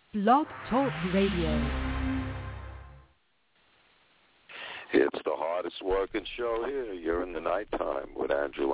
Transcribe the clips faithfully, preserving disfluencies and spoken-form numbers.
Blog Talk Radio. It's the hardest working show here. You're in the nighttime with Angela.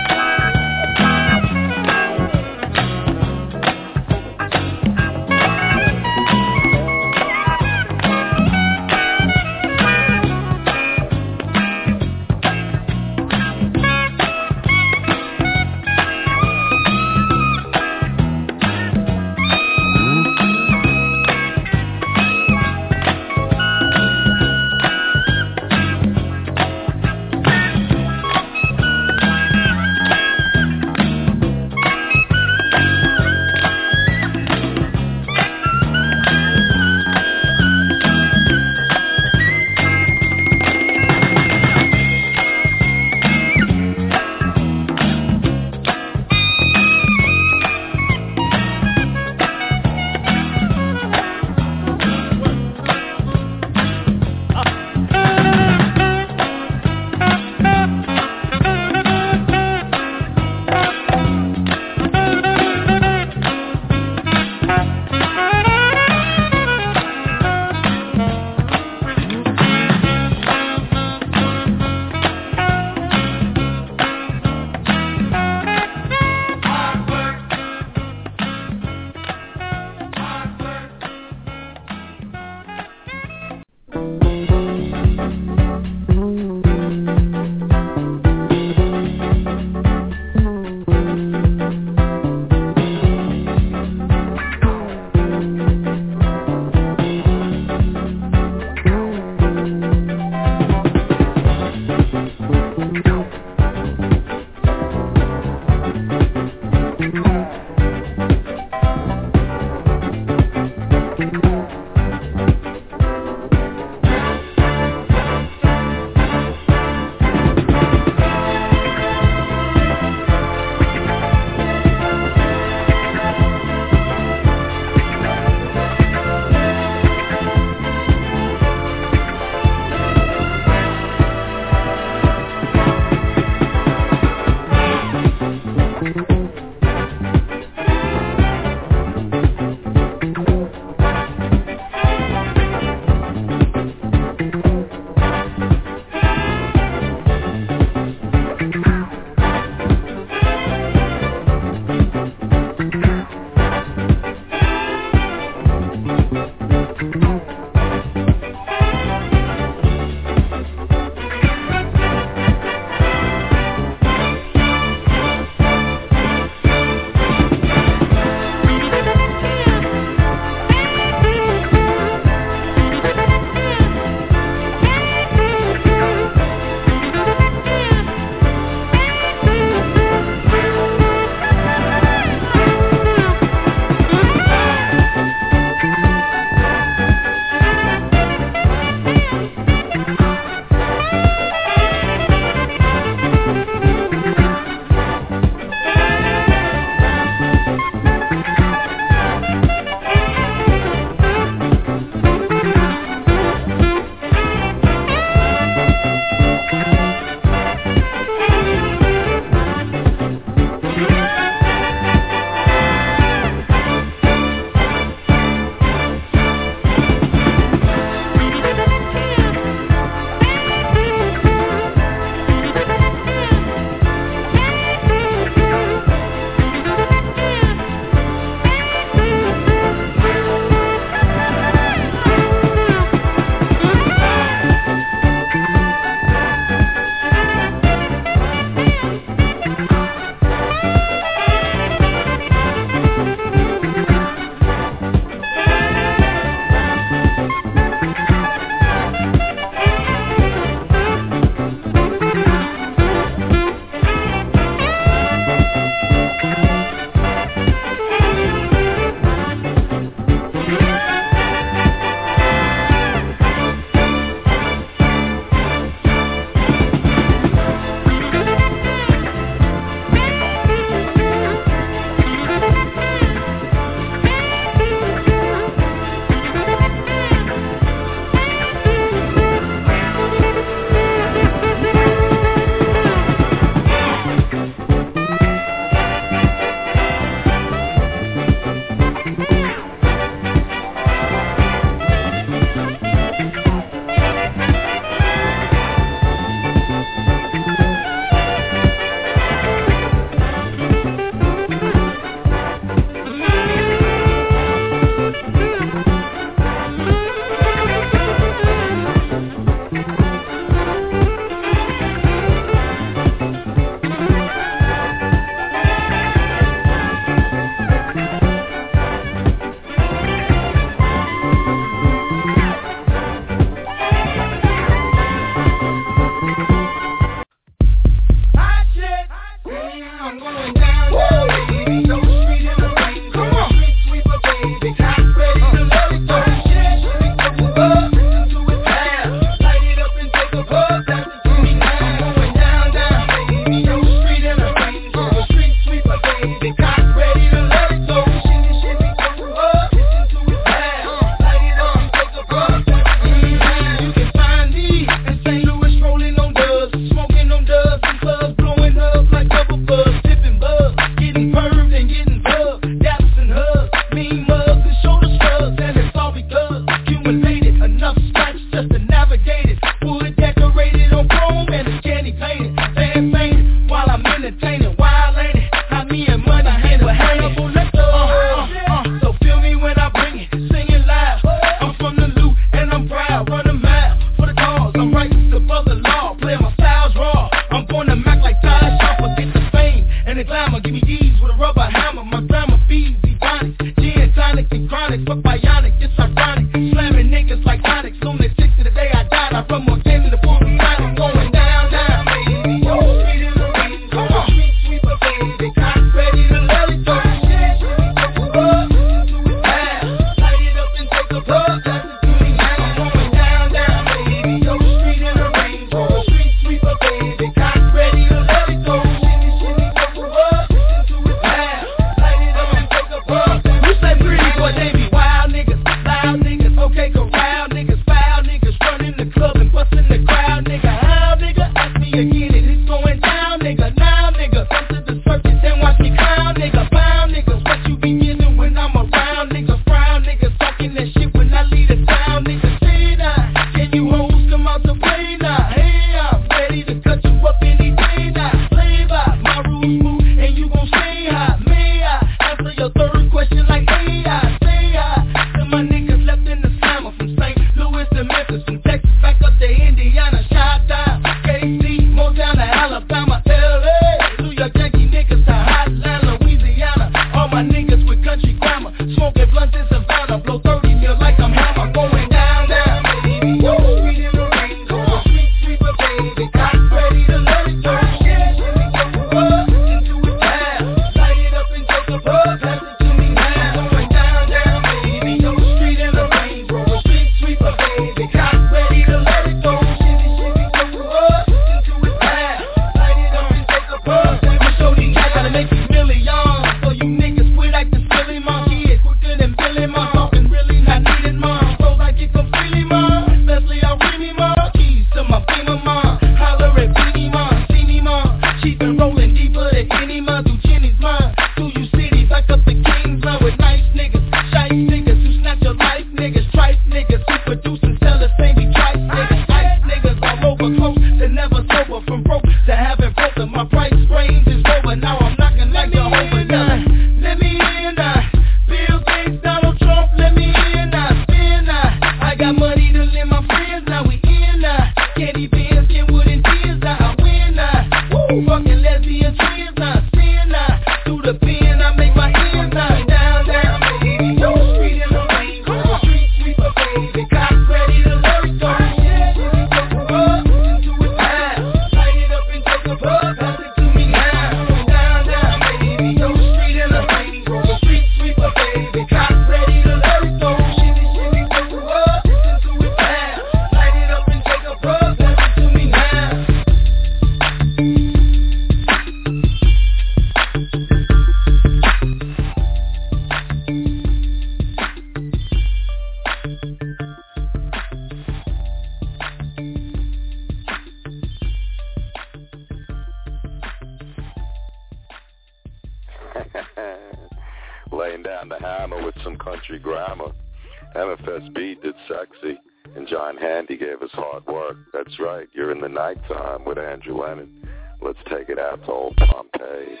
Country Grammar. M F S B did Sexy. And John Handy gave us Hard Work. That's right. You're in the nighttime with Andrew Lennon. Let's take it out to old Pompeii.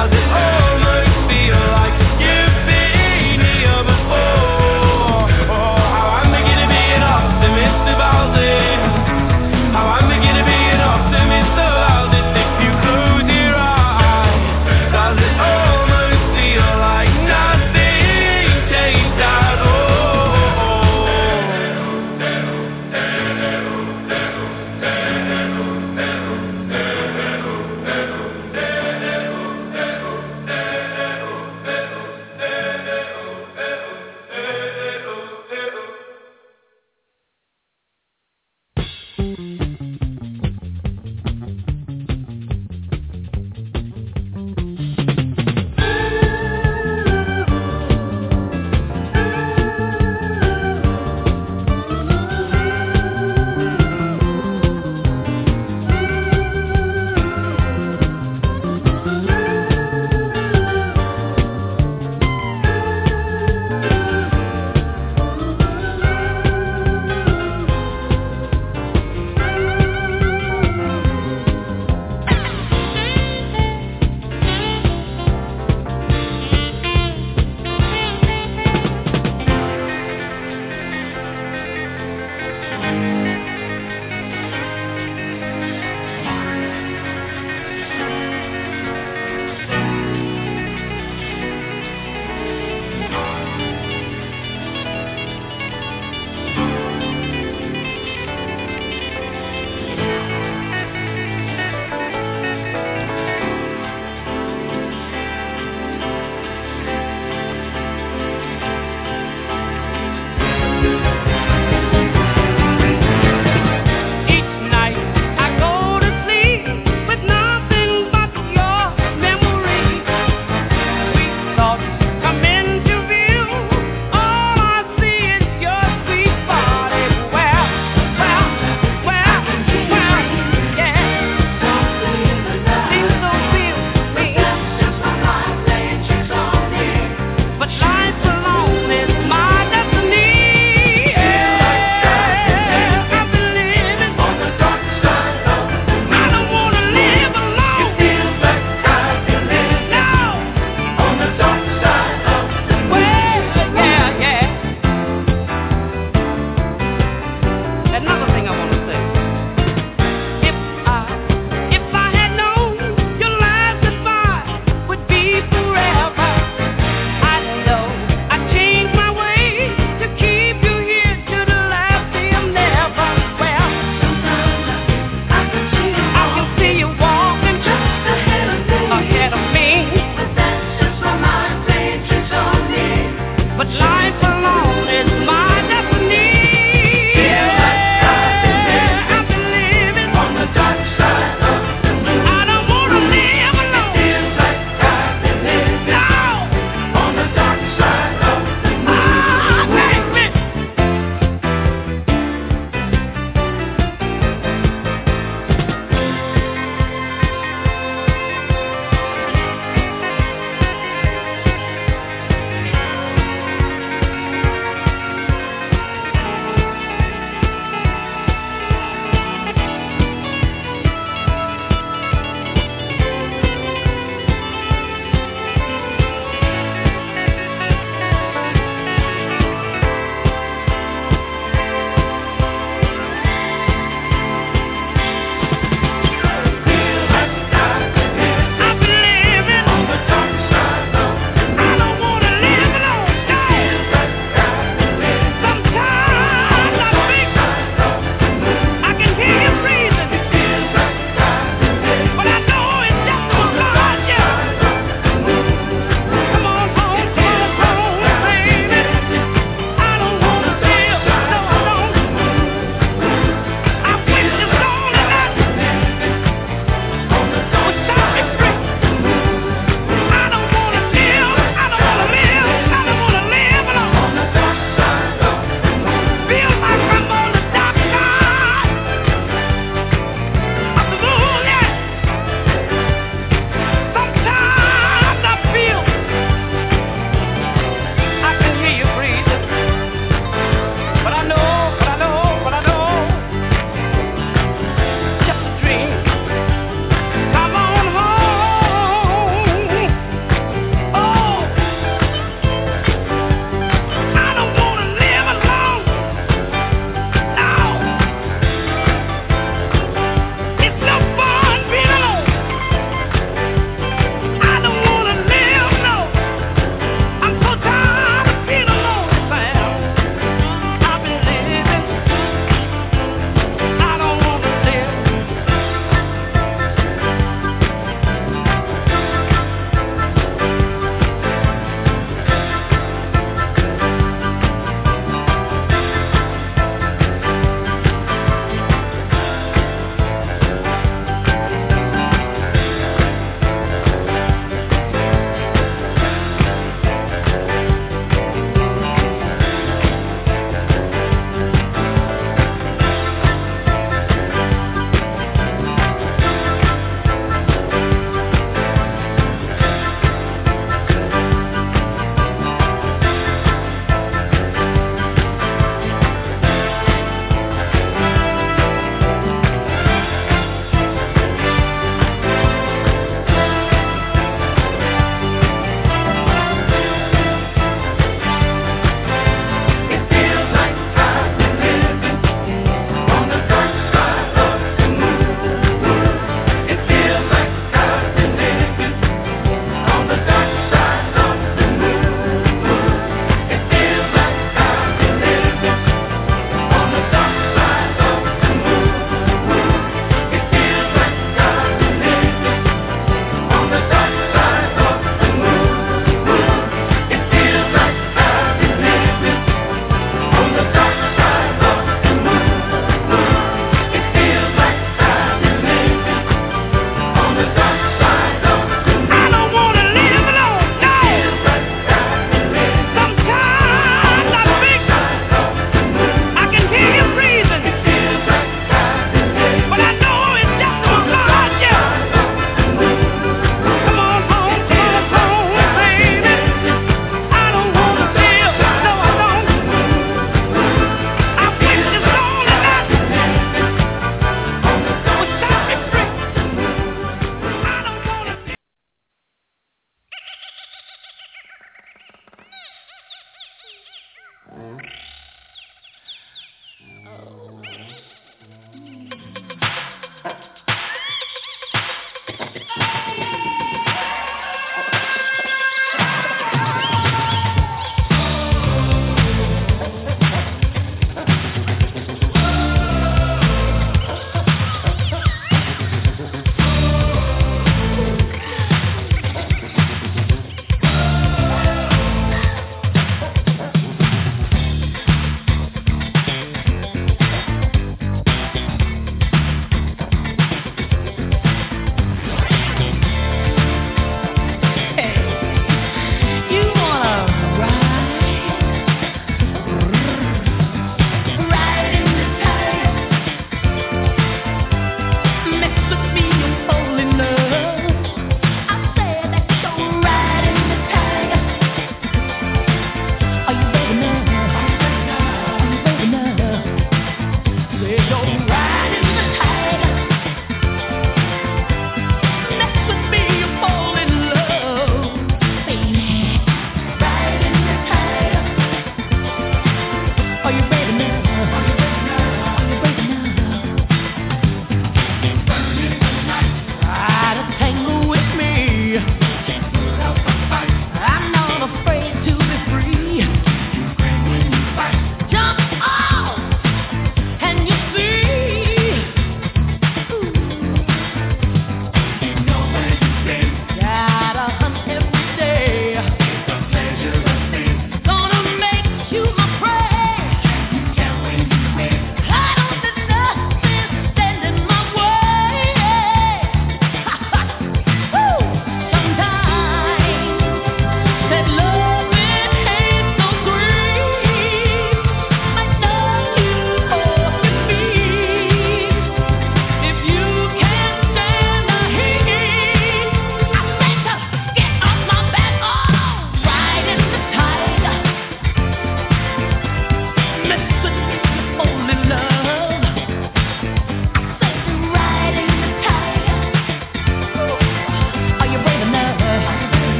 Oh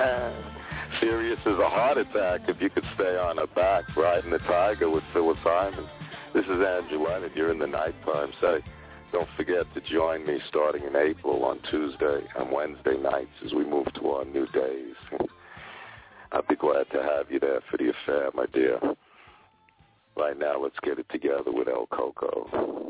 Serious as a heart attack if you could stay on her back, riding the tiger with Phyllis Hyman. This is Andrew Leonard. You're in the nighttime. Say, don't forget to join me starting in April on Tuesday and Wednesday nights as we move to our new days. I'd be glad to have you there for the affair, my dear. Right now, let's get it together with El Coco.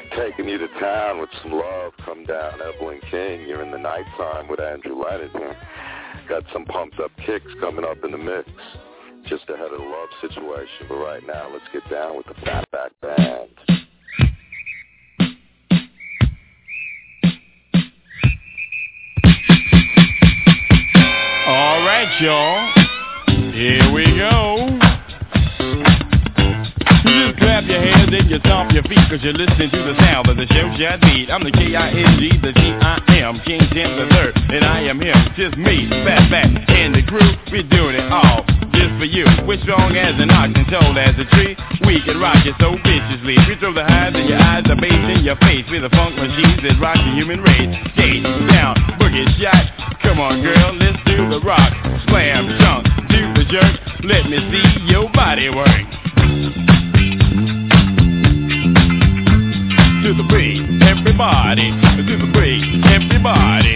taking you to town with some love. Come down, Evelyn King. You're in the nighttime with Andrew Leonard here. Got some pumped up kicks coming up in the mix. Just ahead of the love situation. But right now, let's get down with the Fatback Band. All right, y'all. Here we go. Just clap your hands and you stomp your feet, cause you're listening to the sound of the show shot beat. I'm the K I N G, the G I M, King Tim the third, and I am him, just me, Fatback, and the crew. We're doing it all just for you. We're strong as an ox and tall as a tree. We can rock it so viciously. We throw the highs in your eyes, the bass in your face. We're the funk machines that rock the human race. Skate down, boogie shot. Come on, girl, let's do the rock. Slam, jump, do the jerk. Let me see your body work. To the beat, everybody. To the beat, everybody.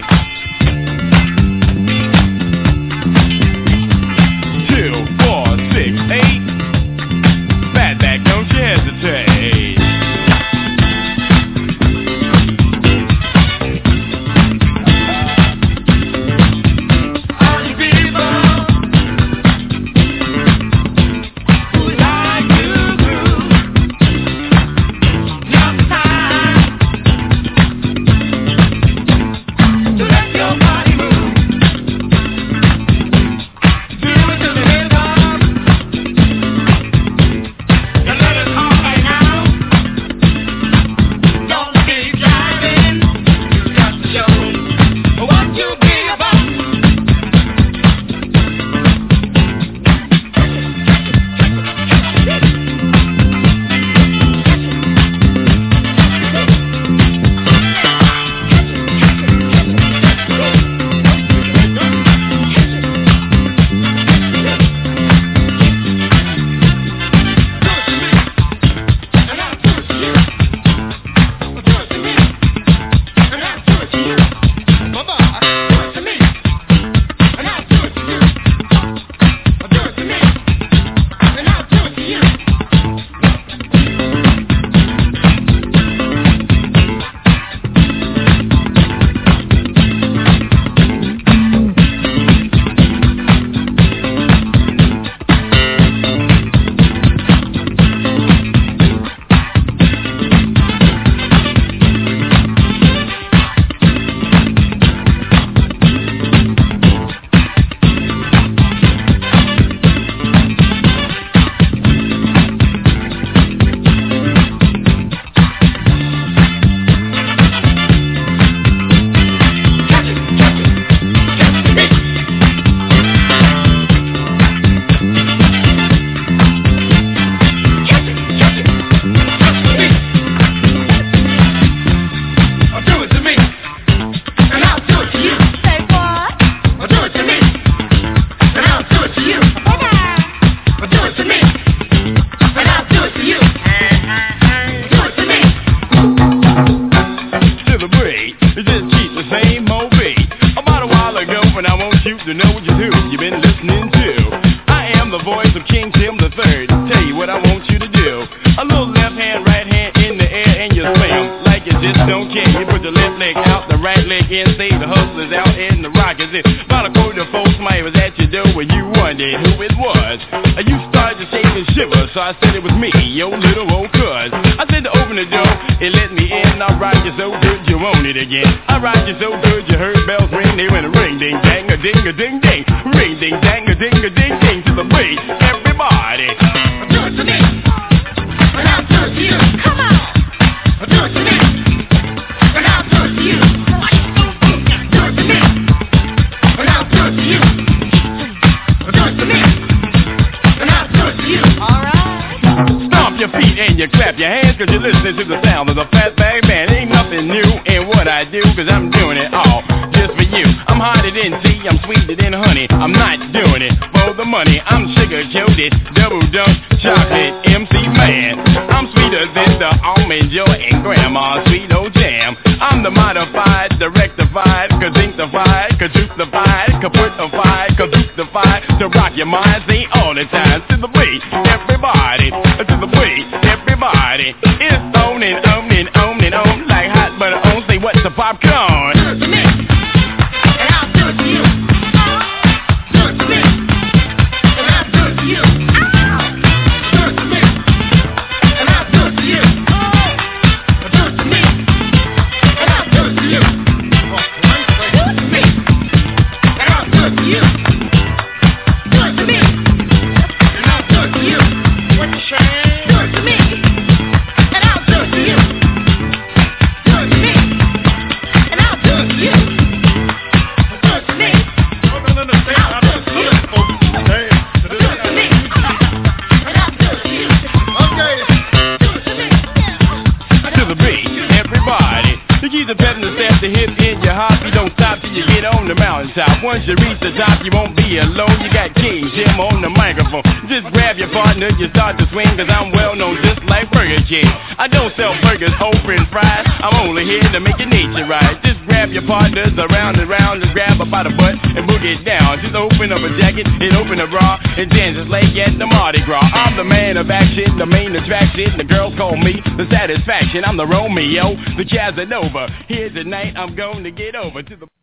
Two, four, six, eight. Fatback, don't you hesitate. All you people who like to groove, now's the time to let your body move. Do it to the rhythm, and let it all hang out. Don't be driving, you got to show what you be about. And I'll do it to you. Do it to me. And I'll do it to you. Baba, do it to me. And I'll do it to you. Do it to me. And I'll do it to you. Catch it, catch it, catch the beat. Catch it, catch it, catch the beat. Or do it to me, and I'll do it to you. Say what? Or do it to me, and I'll do it to you. Or do it to me, and I'll do it to you. Do it to me. To the beat, just keep the same old beat. About a while ago, when I want you to know what you do, you've been listening to. I am the voice of King Tim the third. Tell you what I want you to do. A little left hand, right hand in the air, and you slam like you just don't care. You put the left leg out, the right leg in, say the hustlers out, and the rock is in. About a quarter folks might was at your door when you wondered who it was. Uh, You started to shake and shiver, so I said it was me, your little old cuz. I said to open the door, it let me in. I rock you so good, you want it again. I rock you so good, you heard bells ring. They went a ring, ding, dang, a ding, a ding, ding. Ring, ding, dang, a ding, a ding, ding. To the beat, everybody. Do it to me, and I'll do it to you. Come on. Do it to me, and I'll do it to you. Do it to me, and I'll do it to you. Do it to me, and I'll do it to you. All right. Stomp your feet and you clap your hands, cause you're listening to the sound of the Fatback Band. Ain't nothing new in what I do, cause I'm doing it all just for you. I'm hotter than tea, I'm sweeter than honey. I'm not doing it for the money. I'm sugar-coated, double-dunk, chocolate M C man. I'm sweeter than the almond joy and grandma's sweet old jam. I'm the modified, the rectified, kazinctified, kajustified, kaputified, kazooktified, to rock your mind, say all the time. To the beat, everybody, to the beat, everybody. It's on and on and on and what's the popcorn? Do it to me, and I'll do it to you. Do it to me, and I'll do it to you. Do it to me, and I'll do it to you. Do it to me, and I'll do it to you. Do it to me, and I'll do it to you. Do it to me, and I'll do it to you. What you saying? Do it to me, and I'll do it to you. Do it to me, and I'll do it to you. Do it to me, I'll do it to you. Do it to me, and I'll do it to you. Okay. Do it to me. To the beat, everybody. You keep the pedal to step the hip in your hop. You don't stop till you get on the mountaintop. Once you reach the top, you won't be alone. You got King Jim on the microphone. Just grab your partner, you start to swing, cause I'm well known just like Burger King. I don't sell burgers, whole french fries. I'm only here to make your nature right. Just grab your partners around and round, just grab her by the butt and boogie it down. Just open up a jacket and open a bra and dance just like at the Mardi Gras. I'm the man of action, the main attraction. The girls call me the satisfaction. I'm the Romeo, the Casanova. Here tonight, I'm going to get over to the...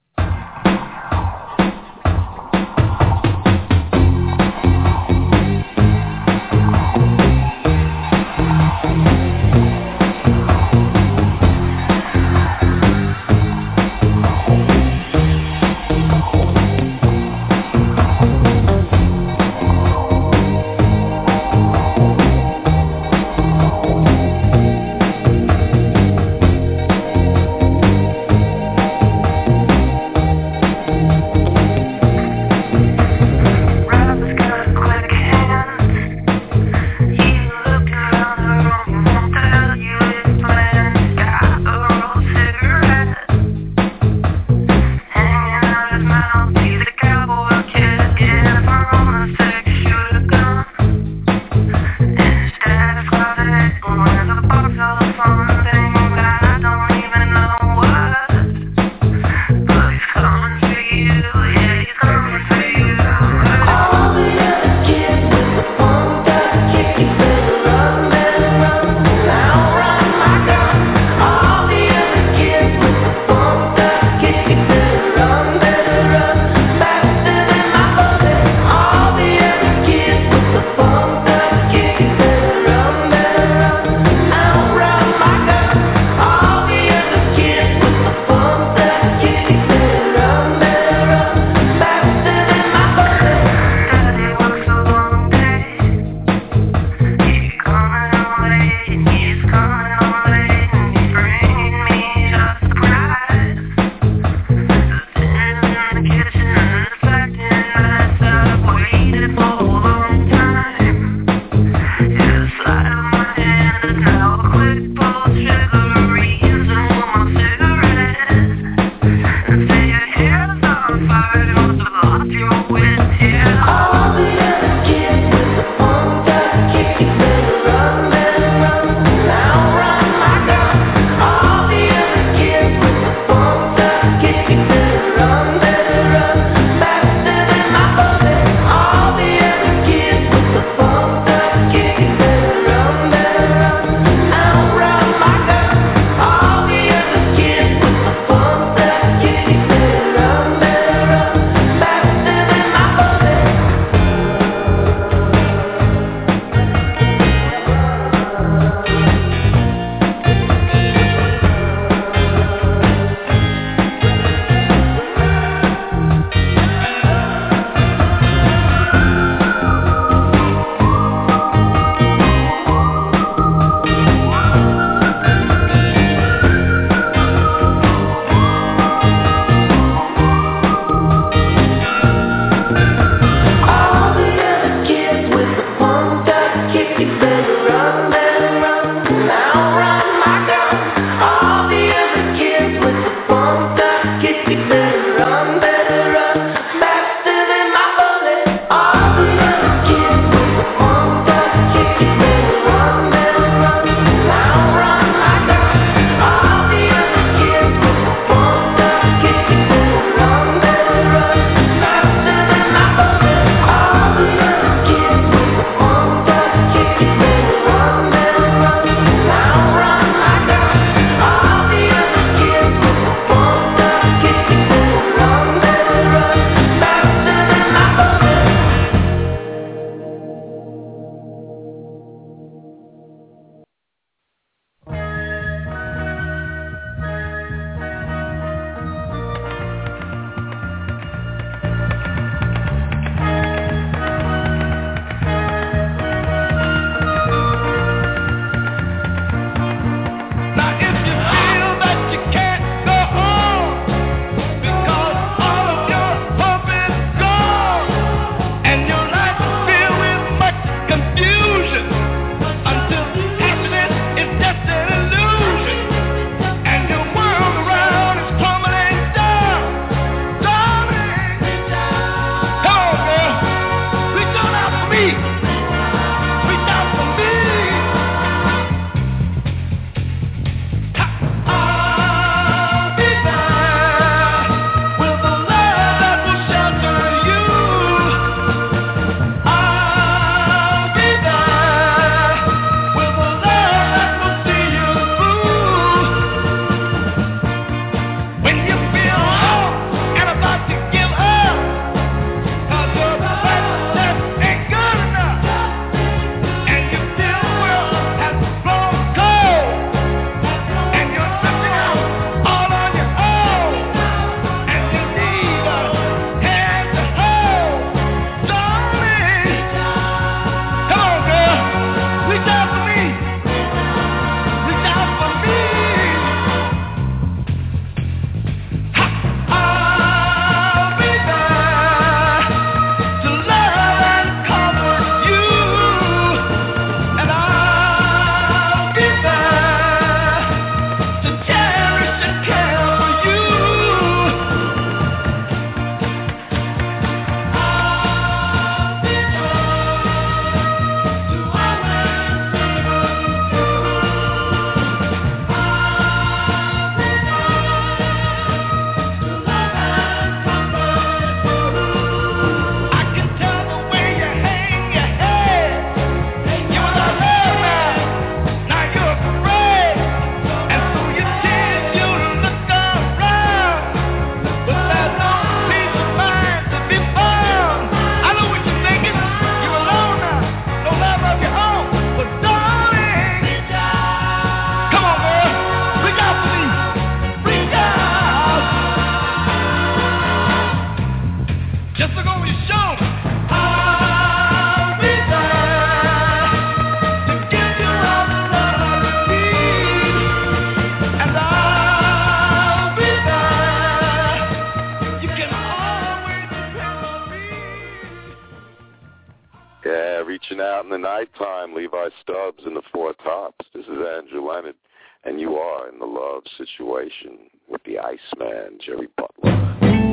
out in the nighttime, Levi Stubbs and the Four Tops. This is Andrew Leonard, and you are in the love situation with the Iceman, Jerry Butler.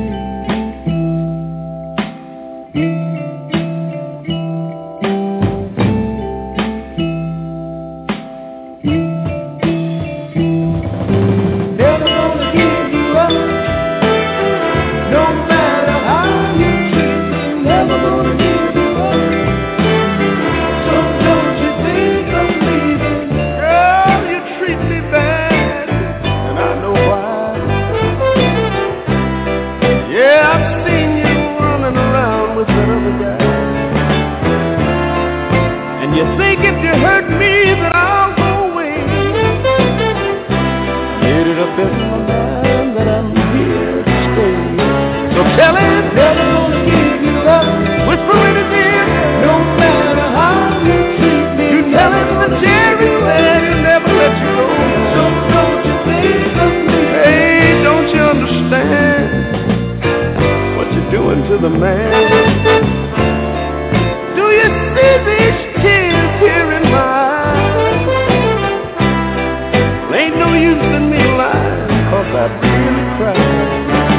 To the man, do you see these tears here in my eyes? Ain't no use in me lying, 'cause I really cried.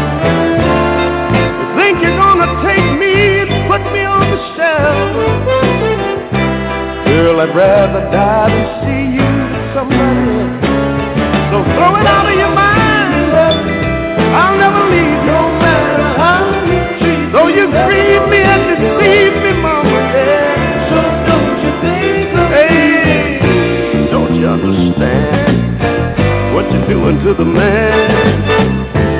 You think you're gonna take me and put me on the shelf? Girl, I'd rather die than see you with somebody else. So throw it out of your mind, I'll never leave no matter how you treat. Though you grieve me and deceive me, mama, yeah. So don't you think of hey, me? Don't you understand what you're doing to the man?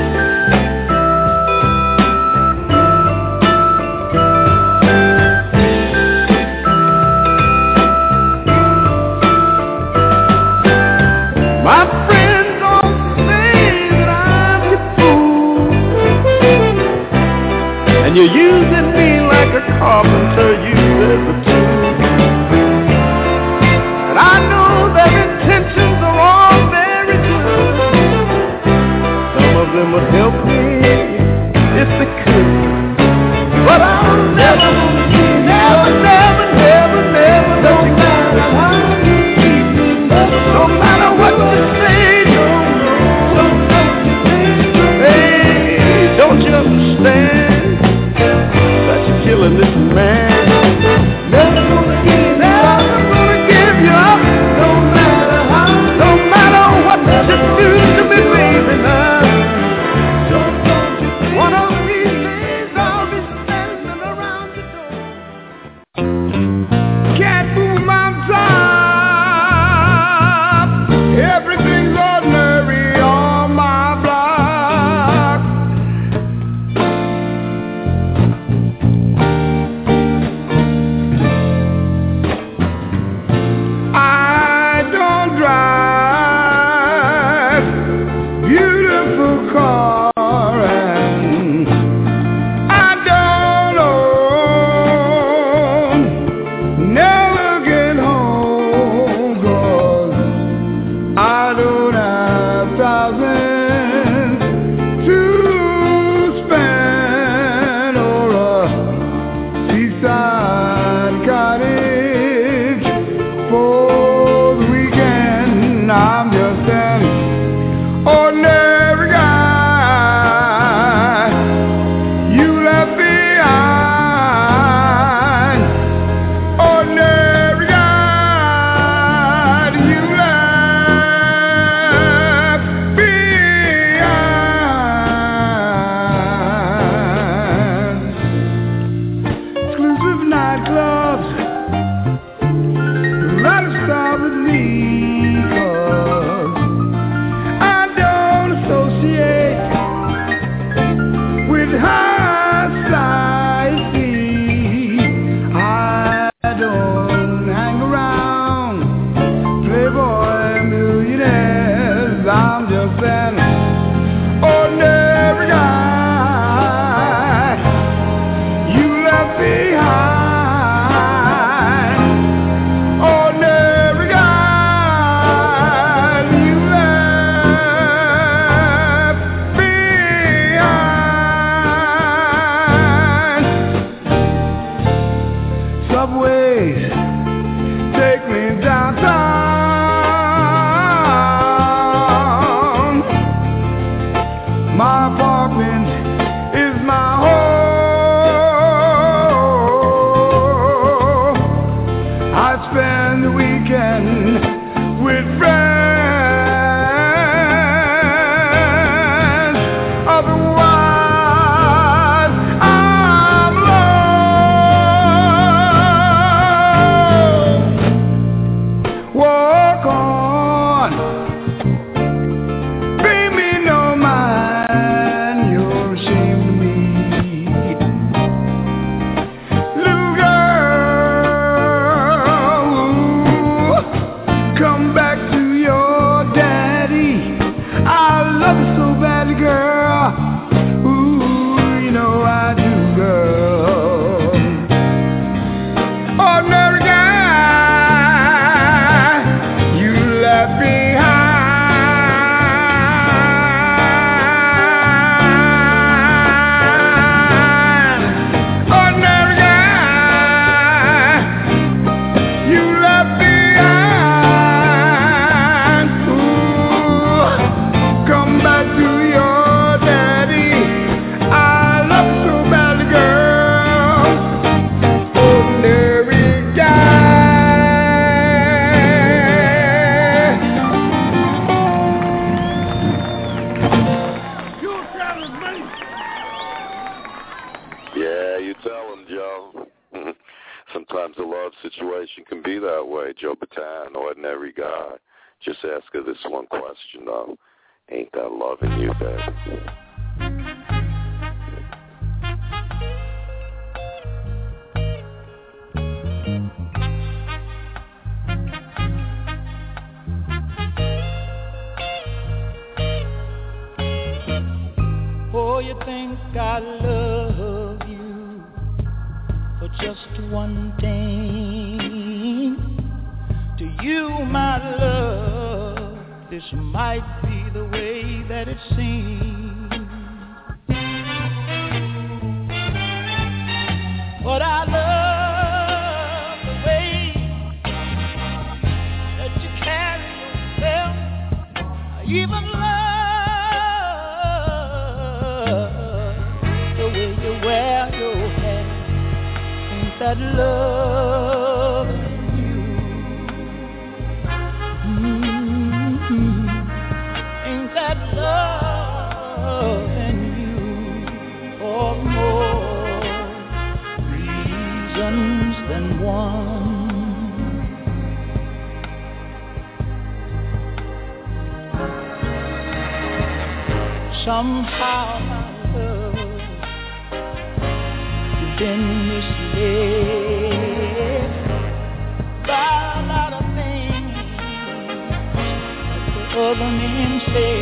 My friends don't say that I'm your fool, and you're using me like a carpenter uses a tool. And I know their intentions are all very good. Some of them would help me if they could. But I'll never, never, never, never, never, no matter how you treat me, no matter what you say, no, no, hey, don't you understand that you're killing this man? Never gonna give, never gonna give you up, no matter how, no matter what you do to me, baby. Now, one of these days I'll be standing around your door. Can't move my top, everything's ordinary on my block. I don't drive beautiful car, and I don't own, never get home, 'cause I don't have thousands to spend, or a seaside cottage for the weekend. I'm just an ordinary guy you left behind. Ordinary guy you left behind. Exclusive nightclubs, let it start with me, 'cause I don't associate with high society. I don't hang around playboy millionaires. I'm just an ordinary guy you left behind. Ordinary guy you left behind. Subways situation can be that way. Joe Bataan, ordinary guy. Just ask her this one question, though. Ain't that loving you, baby? Oh, you think I love you for just one thing? To you, my love, this might be the way that it seems. But I love the way that you carry yourself. I even love the way you wear your hair. Ain't that love you? Mm-hmm. Ain't that love in you? For more reasons than one. Somehow, my love, you've been misled by a lot of things that the other men say.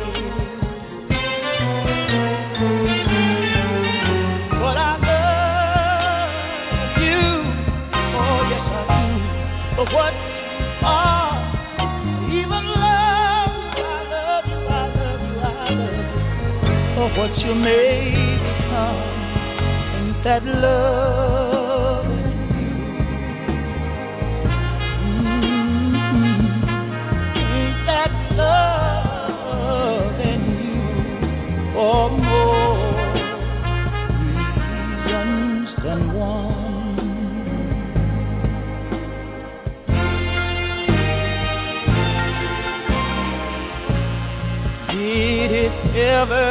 But I love you, oh yes I do, for what you are. Even love, I love you, I love you, I love you. For what you may become, ain't that love in you? Mm-hmm. Ain't that love in you? For more reasons than one. Did it ever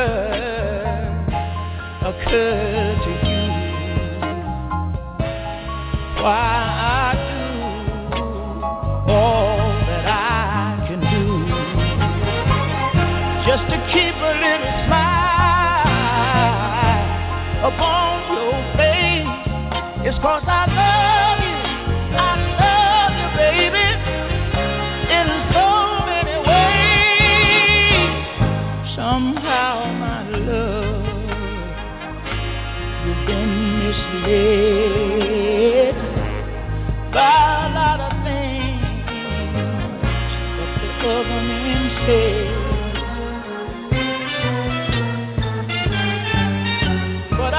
occur to you why I do all that I can do just to keep a little smile upon your face? It's 'cause I love you, I love you, baby, in so many ways. Somehow, my love, you've been misled by a lot of things that the other men say. But I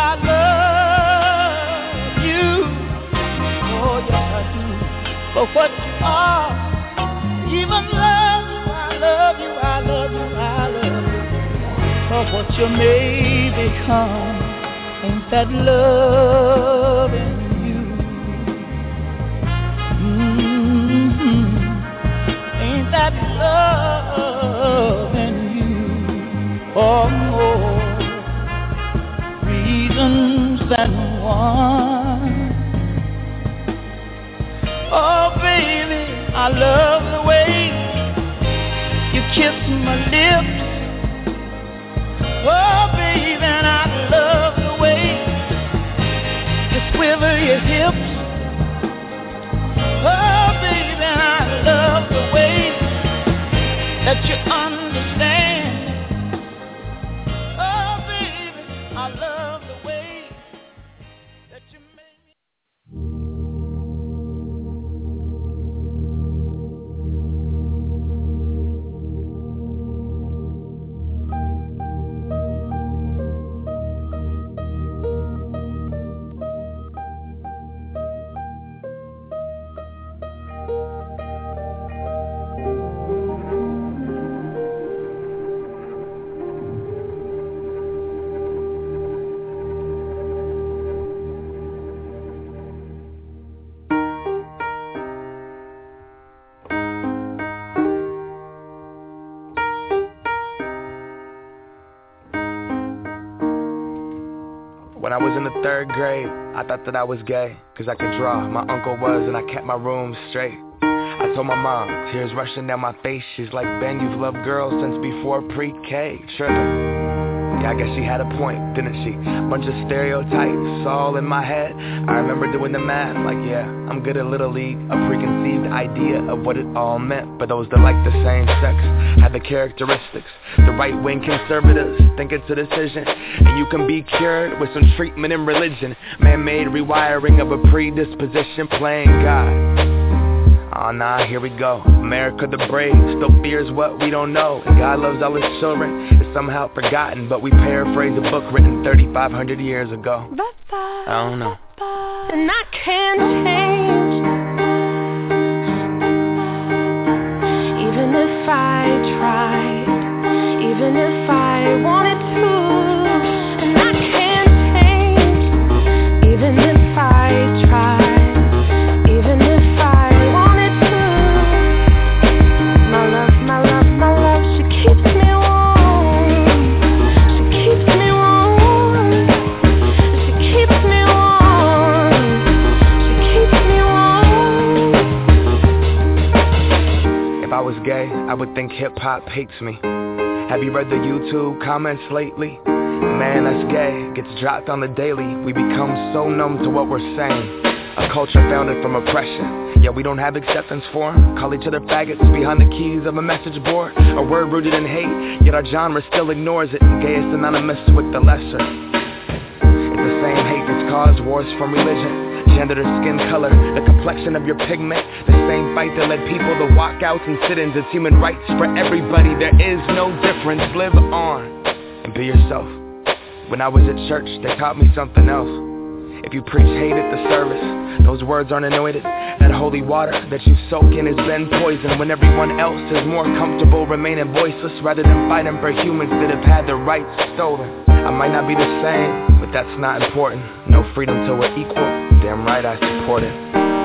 love you, oh yes I do, for what you are. Even love you, I love you, I love you, I love you. For what you may become, ain't that love in you? Mm-hmm. Ain't that love in you? For more reasons than one. Oh baby, I love the way you kiss my lips. Oh, baby, and I love the way you swivel your hips. Oh, baby, and I love the way that you understand. Oh, baby, I love the way that you make me. When I was in the third grade, I thought that I was gay, cause I could draw, my uncle was, and I kept my room straight. I told my mom, tears rushing down my face, she's like, Ben, you've loved girls since before pre-K, trippin'. Yeah, I guess she had a point, didn't she? Bunch of stereotypes all in my head. I remember doing the math, like yeah, I'm good at Little League. A preconceived idea of what it all meant. But those that like the same sex had the characteristics. The right-wing conservatives think it's a decision, and you can be cured with some treatment and religion. Man-made rewiring of a predisposition, playing God. Oh nah, here we go. America the brave still fears what we don't know. And God loves all his children. It's somehow forgotten, but we paraphrase a book written thirty-five hundred years ago. I don't know. And I can't change, even if I tried, even if I wanted to. And I can't change, even if I tried, even if gay, I would think hip-hop hates me. Have you read the YouTube comments lately? Man, that's gay, gets dropped on the daily. We become so numb to what we're saying. A culture founded from oppression. Yeah, we don't have acceptance for 'em. Call each other faggots behind the keys of a message board. A word rooted in hate, yet our genre still ignores it. Gay is synonymous with the lesser. It's the same hate that's caused wars from religion, gender, skin color, the complexion of your pigment. The same fight that led people to walkouts and sit-ins. It's human rights for everybody. There is no difference. Live on and be yourself. When I was at church, they taught me something else. If you preach hate at the service, those words aren't anointed. That holy water that you soak in has been poisoned. When everyone else is more comfortable remaining voiceless, rather than fighting for humans that have had their rights stolen. I might not be the same, but that's not important. No freedom till we're equal. Damn right I support it.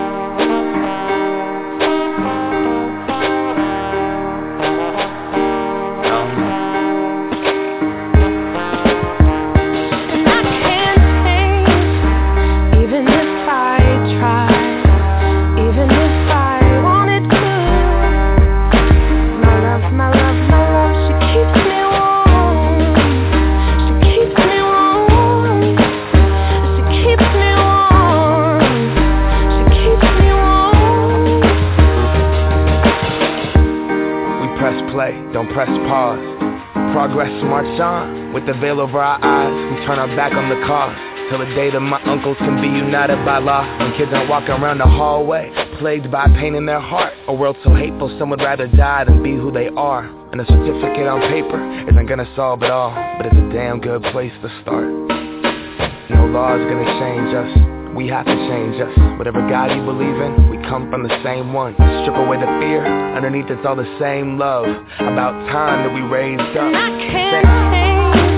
Don't press pause. Progress march on. With the veil over our eyes, we turn our back on the cause. Till the day that my uncles can be united by law. When kids aren't walking around the hallway, plagued by pain in their heart. A world so hateful, some would rather die than be who they are. And a certificate on paper isn't gonna solve it all, but it's a damn good place to start. No law is gonna change us. We have to change us. Whatever God you believe in, we come from the same one. Strip away the fear, underneath it's all the same love. About time that we raised up. And I can't change.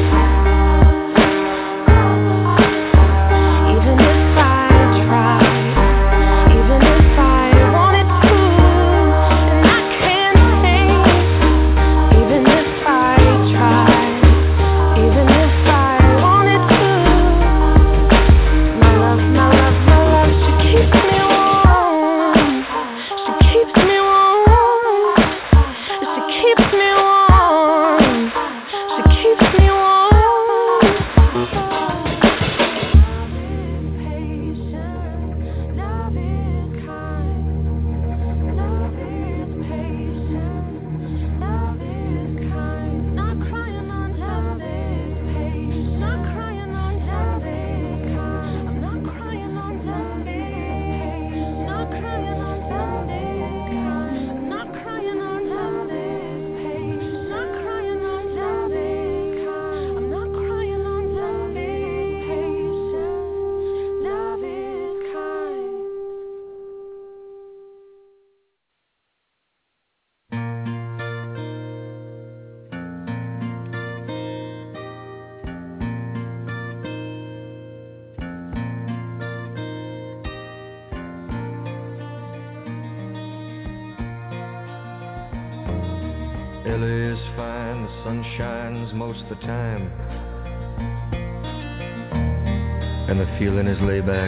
L A is fine, the sun shines most of the time. and the feeling is laid back.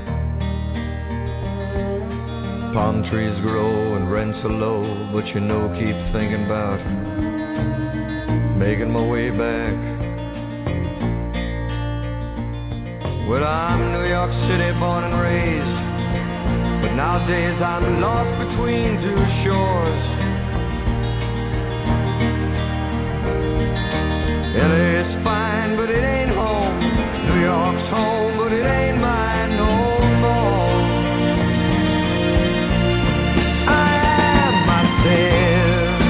Palm trees grow and rents are low, but you know, keep thinking about making my way back. Well, I'm New York City born and raised, but nowadays I'm lost between two shores. L A is fine, but it ain't home. New York's home, but it ain't mine no more. I am myself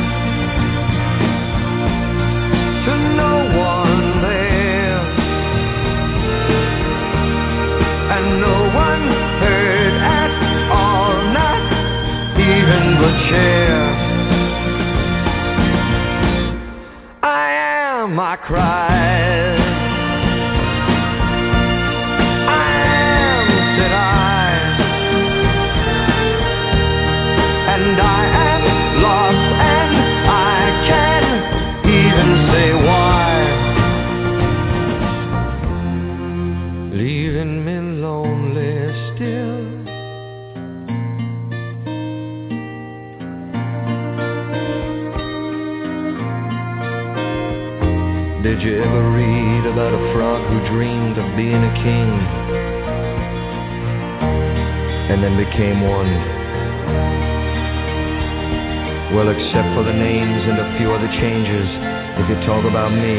to no one there, and no one heard at all, not even the chair. I am my cries. I am, said I, and I am lost, and I can't even say why. Leaving me lonely still. Did you ever read about a frog who dreamed of being a king and then became one? Well, except for the names and a few other changes, if you talk about me,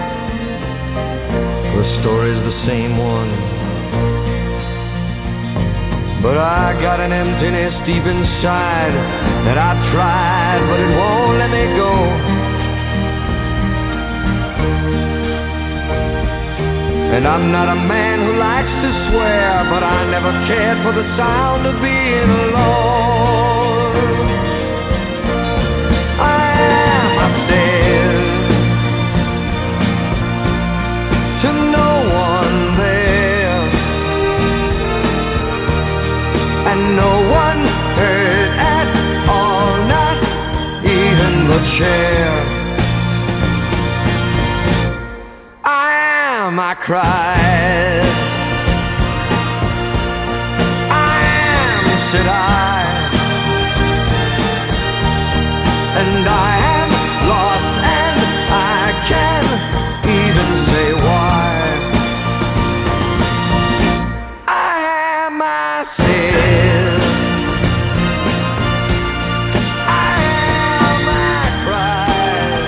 the story's the same one. But I got an emptiness deep inside that I tried, but it won't let me go. And I'm not a man who likes to swear, but I never cared for the sound of being alone. I am upstairs to no one there, and no one heard at all, not even the chair. I cried. I am, said I, and I am lost, and I can't even say why. I am myself. I am, I cried.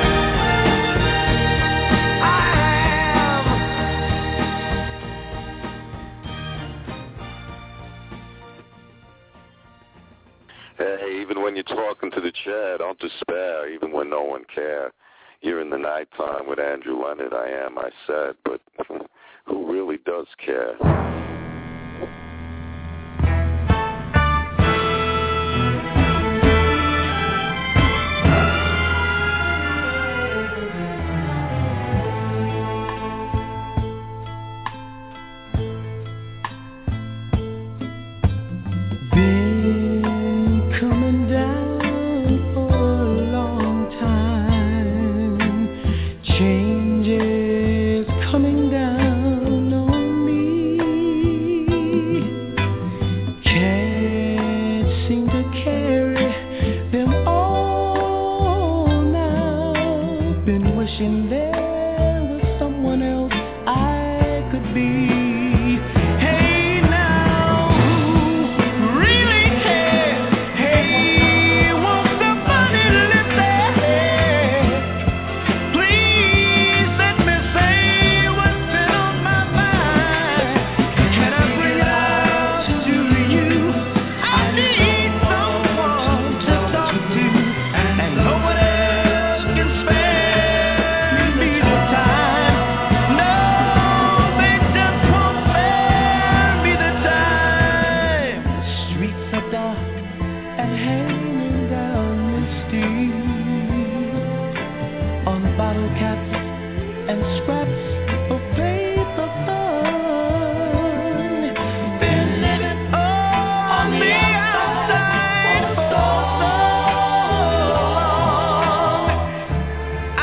Hey, even when you're talking to the chair, don't despair, even when no one cares. You're in the nighttime with Andrew Leonard, I am, I said, but who really does care?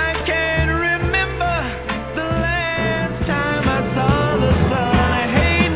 Hey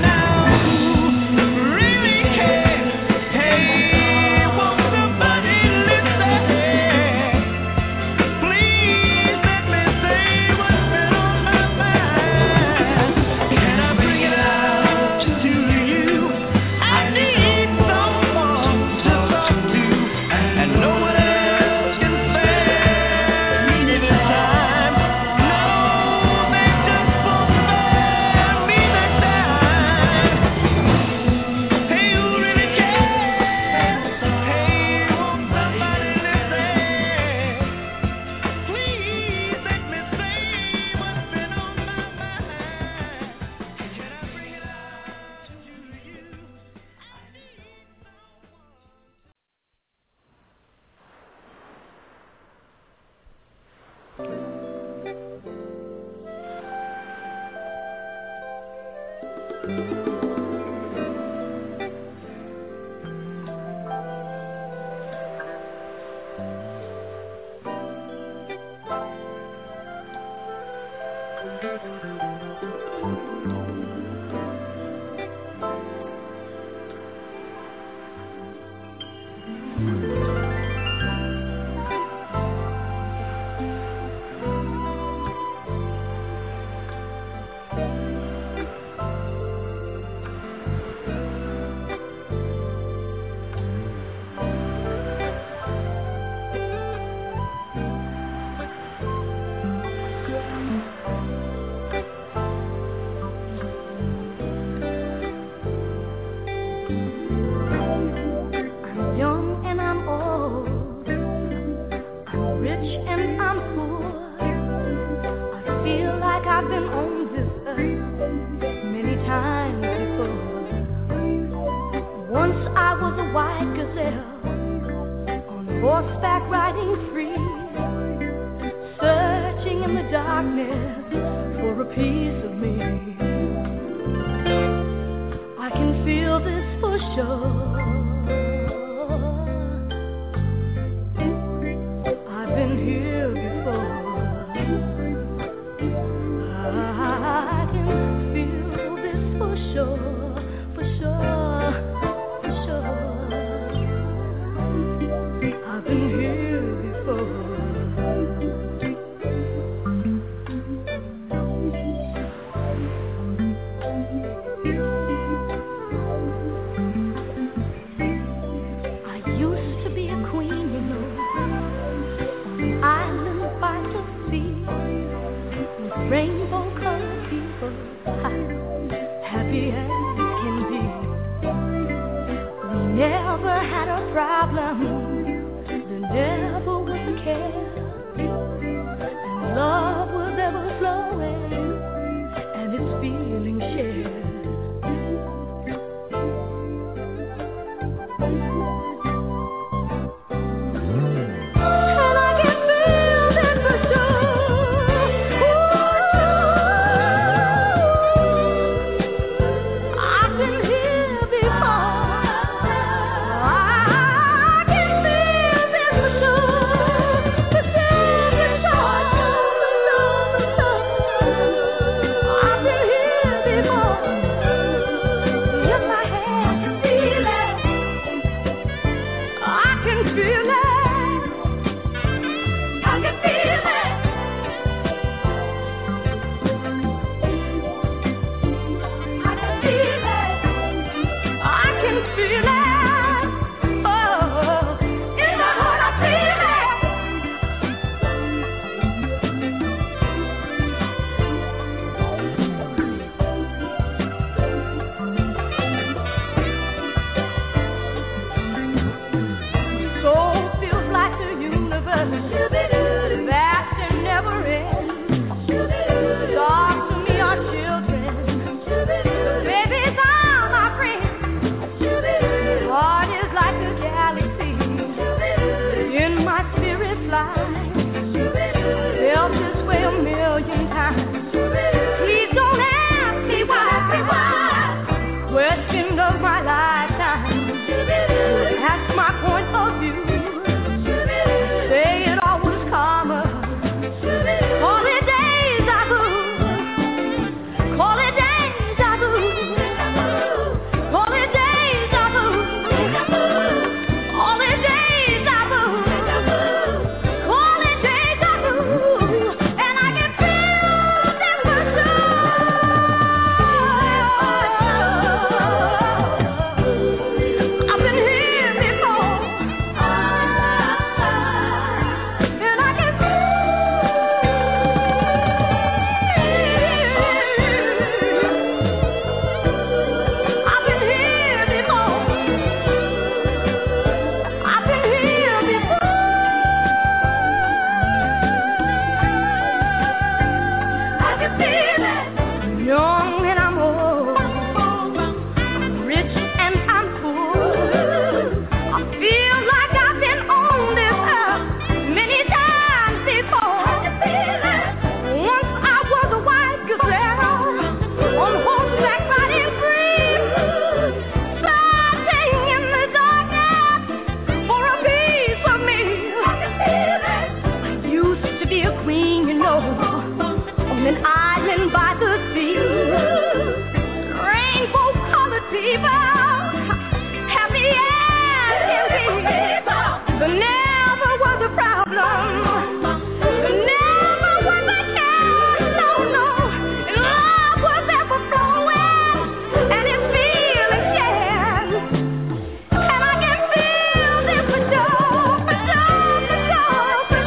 an island by the sea. Rainbow colored people, happy as can be. There never was a problem. There never was a care. No, no. And love was ever flowing, and it's feeling shared. And I can feel this for sure, for sure, for sure, for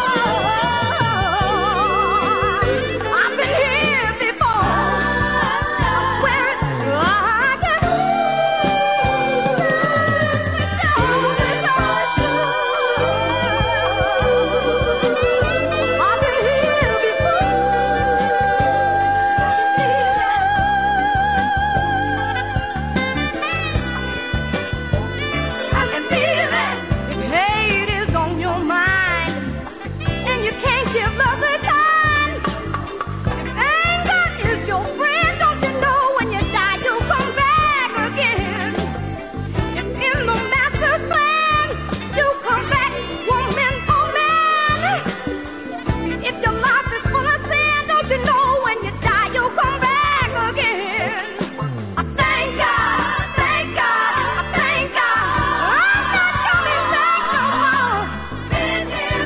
sure. I've been here before. I swear it. I can feel I've been here before. I can feel it. If hate is on your mind and you can't give love a time, if anger is your friend, don't you know when you die you'll come back again? If in the master's plan you come back woman for man, if your life is full of sin, don't you know when you die you'll come back again? I thank God, thank God, I thank God. I'm not coming back no more. Been here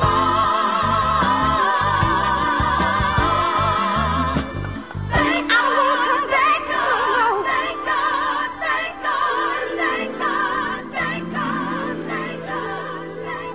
before. Thank God, I won't come back no more. Thank God, thank God, thank God, thank God, thank God, thank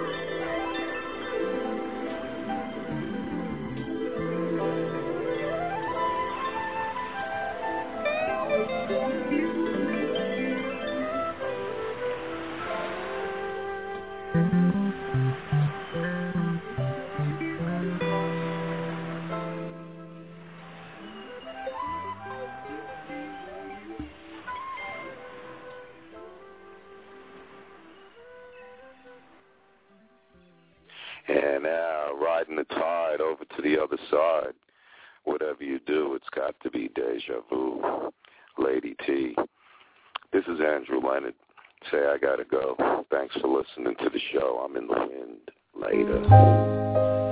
And now, riding the tide over to the other side. Whatever you do, it's got to be deja vu. Lady T. This is Andrew Leonard. Say I gotta go. Thanks for listening to the show. I'm in the wind. Later.